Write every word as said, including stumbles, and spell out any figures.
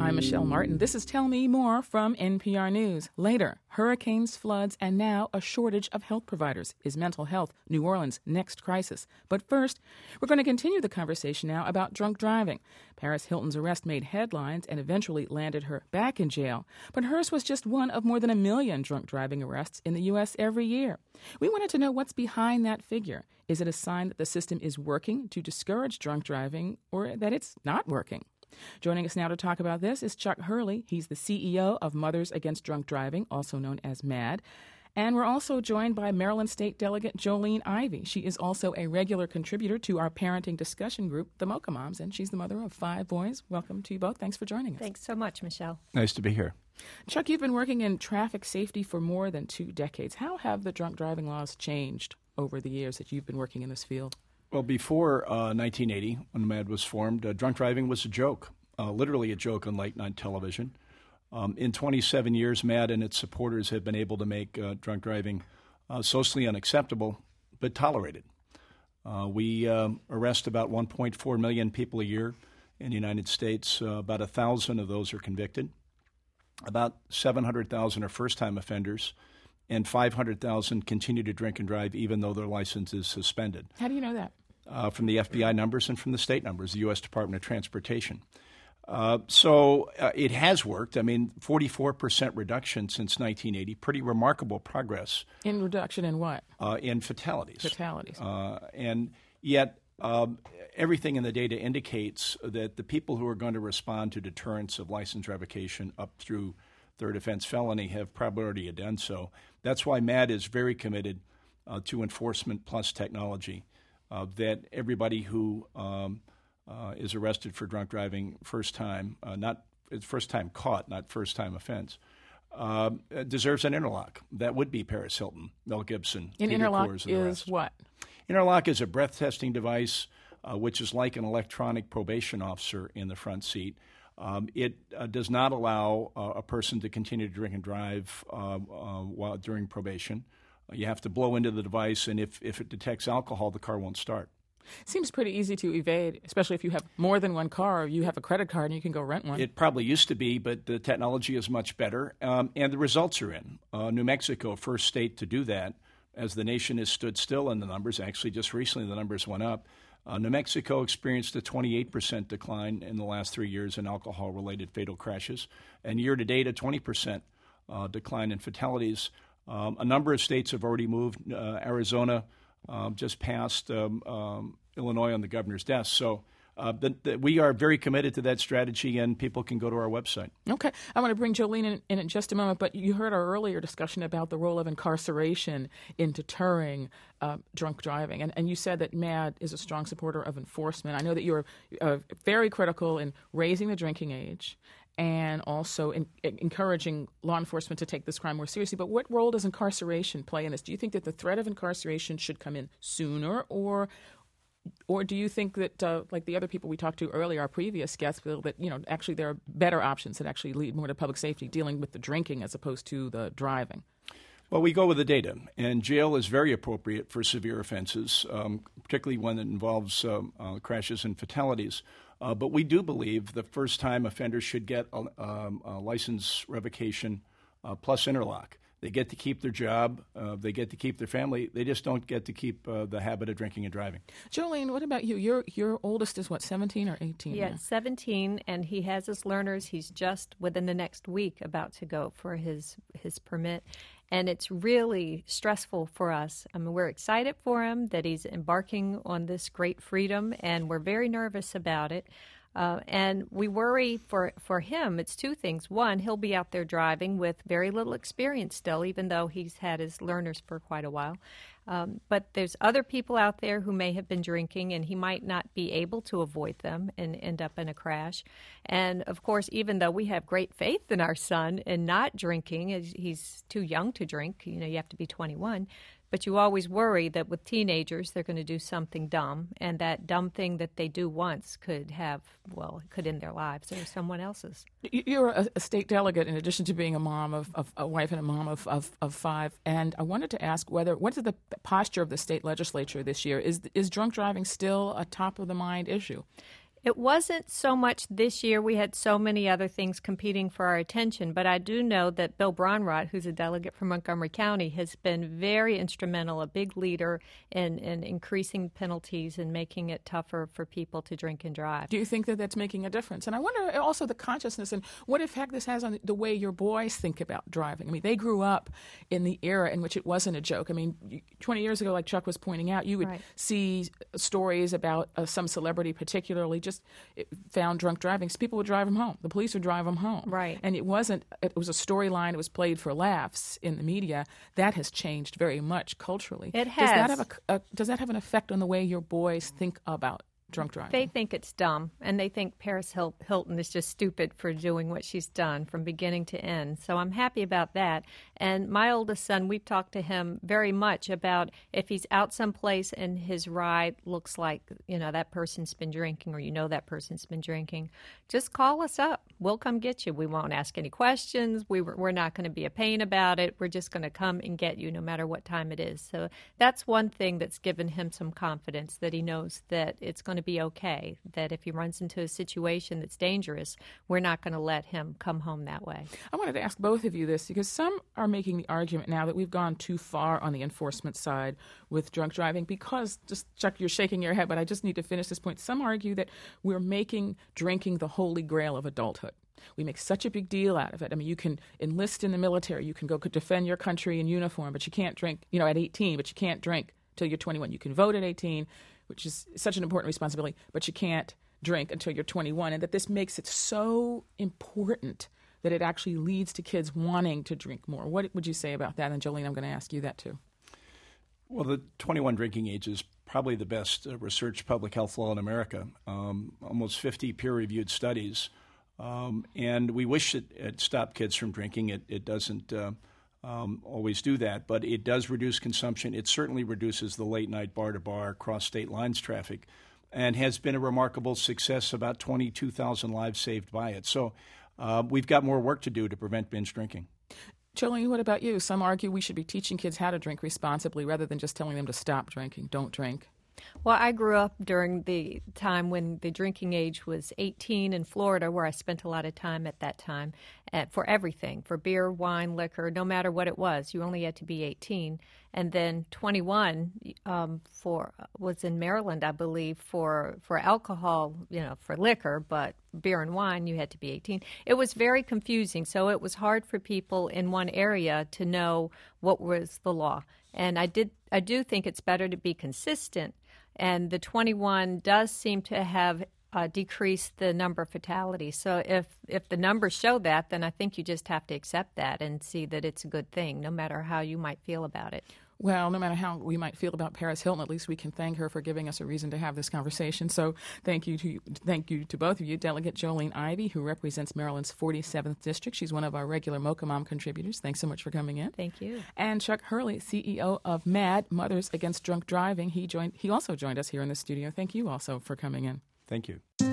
I'm Michelle Martin. This is Tell Me More from N P R News. Later, hurricanes, floods, and now a shortage of health providers. Is mental health New Orleans' next crisis? But first, we're going to continue the conversation now about drunk driving. Paris Hilton's arrest made headlines and eventually landed her back in jail. But hers was just one of more than a million drunk driving arrests in the U S every year. We wanted to know what's behind that figure. Is it a sign that the system is working to discourage drunk driving, or that it's not working? Joining us now to talk about this is Chuck Hurley. He's the C E O of Mothers Against Drunk Driving, also known as MADD. And we're also joined by Maryland State Delegate Jolene Ivey. She is also a regular contributor to our parenting discussion group, the Mocha Moms, and she's the mother of five boys. Welcome to you both. Thanks for joining us. Thanks so much, Michelle. Nice to be here. Chuck, you've been working in traffic safety for more than two decades. How have the drunk driving laws changed over the years that you've been working in this field? Well, before uh, nineteen eighty, when MADD was formed, uh, drunk driving was a joke, uh, literally a joke on late-night television. Um, in twenty-seven years, MADD and its supporters have been able to make uh, drunk driving uh, socially unacceptable, but tolerated. Uh, we um, arrest about one point four million people a year in the United States. Uh, about one thousand of those are convicted. About seven hundred thousand are first-time offenders, and five hundred thousand continue to drink and drive even though their license is suspended. How do you know that? Uh, from the F B I numbers and from the state numbers, the U S Department of Transportation. Uh, so uh, it has worked. I mean, forty-four percent reduction since nineteen eighty, pretty remarkable progress. In reduction in what? Uh, in fatalities. Fatalities. Uh, and yet um, everything in the data indicates that the people who are going to respond to deterrence of license revocation up through third offense felony have probably already done so. That's why MADD is very committed uh, to enforcement plus technology, uh, that everybody who um, uh, is arrested for drunk driving first time, uh, not first time caught, not first time offense, uh, deserves an interlock. That would be Paris Hilton, Mel Gibson. An interlock is what? Interlock is a breath testing device, uh, which is like an electronic probation officer in the front seat. Um, it uh, does not allow uh, a person to continue to drink and drive uh, uh, while during probation. Uh, you have to blow into the device, and if, if it detects alcohol, the car won't start. Seems pretty easy to evade, especially if you have more than one car. You have a credit card and you can go rent one. It probably used to be, but the technology is much better, um, and the results are in. Uh, New Mexico, first state to do that, as the nation has stood still in the numbers. Actually, just recently the numbers went up. Uh, New Mexico experienced a twenty-eight percent decline in the last three years in alcohol-related fatal crashes, and year-to-date a twenty percent uh, decline in fatalities. Um, a number of states have already moved. Uh, Arizona um, just passed um, um, Illinois on the governor's desk. So uh, the, the, we are very committed to that strategy, and people can go to our website. Okay. I want to bring Jolene in, in in just a moment, but you heard our earlier discussion about the role of incarceration in deterring uh, drunk driving, and, and you said that MADD is a strong supporter of enforcement. I know that you're uh, very critical in raising the drinking age and also in, in encouraging law enforcement to take this crime more seriously. But what role does incarceration play in this? Do you think that the threat of incarceration should come in sooner, or Or do you think that, uh, like the other people we talked to earlier, our previous guests, feel that, you know, actually there are better options that actually lead more to public safety, dealing with the drinking as opposed to the driving? Well, we go with the data, and jail is very appropriate for severe offenses, um, particularly when it involves um, uh, crashes and fatalities. Uh, but we do believe the first-time offenders should get a, um, a license revocation uh, plus interlock. They get to keep their job. Uh, they get to keep their family. They just don't get to keep uh, the habit of drinking and driving. Jolene, what about you? Your your oldest is, what, seventeen or eighteen? Yeah, now? seventeen, and he has his learners. He's just within the next week about to go for his his permit. And it's really stressful for us. I mean, we're excited for him that he's embarking on this great freedom, and we're very nervous about it. Uh, and we worry for, for him. It's two things. One, he'll be out there driving with very little experience still, even though he's had his learners for quite a while. Um, but there's other people out there who may have been drinking, and he might not be able to avoid them and end up in a crash. And, of course, even though we have great faith in our son in not drinking, he's too young to drink. You know, you have to be twenty-one. But you always worry that with teenagers, they're going to do something dumb, and that dumb thing that they do once could have, well, it could end their lives or someone else's. You're a, a state delegate in addition to being a mom of, of a wife and a mom of, of, of five. And I wanted to ask whether, what is the posture of the state legislature this year? Is is drunk driving still a top of the mind issue? It wasn't so much this year. We had so many other things competing for our attention. But I do know that Bill Braunrot, who's a delegate from Montgomery County, has been very instrumental, a big leader in, in increasing penalties and making it tougher for people to drink and drive. Do you think that that's making a difference? And I wonder also the consciousness and what effect this has on the way your boys think about driving. I mean, they grew up in the era in which it wasn't a joke. I mean, twenty years ago, like Chuck was pointing out, you would right. see stories about uh, some celebrity particularly just found drunk driving. So people would drive them home. The police would drive them home. Right. And it wasn't, it was a storyline. It was played for laughs in the media. That has changed very much culturally. It has. Does that have, a, a, does that have an effect on the way your boys think about drunk driving? They think it's dumb, and they think Paris Hil- Hilton is just stupid for doing what she's done from beginning to end. So I'm happy about that. And my oldest son, we've talked to him very much about if he's out someplace and his ride looks like, you know, that person's been drinking or you know that person's been drinking, just call us up. We'll come get you. We won't ask any questions. We were, we're not going to be a pain about it. We're just going to come and get you no matter what time it is. So that's one thing that's given him some confidence, that he knows that it's going to be okay, that if he runs into a situation that's dangerous, we're not going to let him come home that way. I wanted to ask both of you this because some are making the argument now that we've gone too far on the enforcement side with drunk driving because, just Chuck, you're shaking your head, but I just need to finish this point. Some argue that we're making drinking the holy grail of adulthood. We make such a big deal out of it. I mean, you can enlist in the military, you can go defend your country in uniform, but you can't drink, you know, at eighteen, but you can't drink till you're twenty-one. You can vote at eighteen, which is such an important responsibility, but you can't drink until you're twenty-one, and that this makes it so important that it actually leads to kids wanting to drink more. What would you say about that? And Jolene, I'm going to ask you that too. Well, the twenty-one drinking age is probably the best uh, researched public health law in America. Um, almost fifty peer-reviewed studies, um, and we wish it, it stopped kids from drinking. It, it doesn't uh, um, always do that, but it does reduce consumption. It certainly reduces the late-night bar-to-bar, cross-state lines traffic, and has been a remarkable success, about twenty-two thousand lives saved by it. So uh, we've got more work to do to prevent binge drinking. Jolene, what about you? Some argue we should be teaching kids how to drink responsibly rather than just telling them to stop drinking. Don't drink. Well, I grew up during the time when the drinking age was eighteen in Florida, where I spent a lot of time at that time at, for everything, for beer, wine, liquor, no matter what it was. You only had to be eighteen. And then twenty-one um, for was in Maryland, I believe, for, for alcohol, you know, for liquor, but beer and wine, you had to be eighteen. It was very confusing, so it was hard for people in one area to know what was the law. And I did, I do think it's better to be consistent. And the twenty-one does seem to have uh, decreased the number of fatalities. So if, if the numbers show that, then I think you just have to accept that and see that it's a good thing, no matter how you might feel about it. Well, no matter how we might feel about Paris Hilton, at least we can thank her for giving us a reason to have this conversation. So thank you to thank you to both of you. Delegate Jolene Ivey, who represents Maryland's forty-seventh District. She's one of our regular Mocha Mom contributors. Thanks so much for coming in. Thank you. And Chuck Hurley, C E O of MAD, Mothers Against Drunk Driving. He joined. He also joined us here in the studio. Thank you also for coming in. Thank you.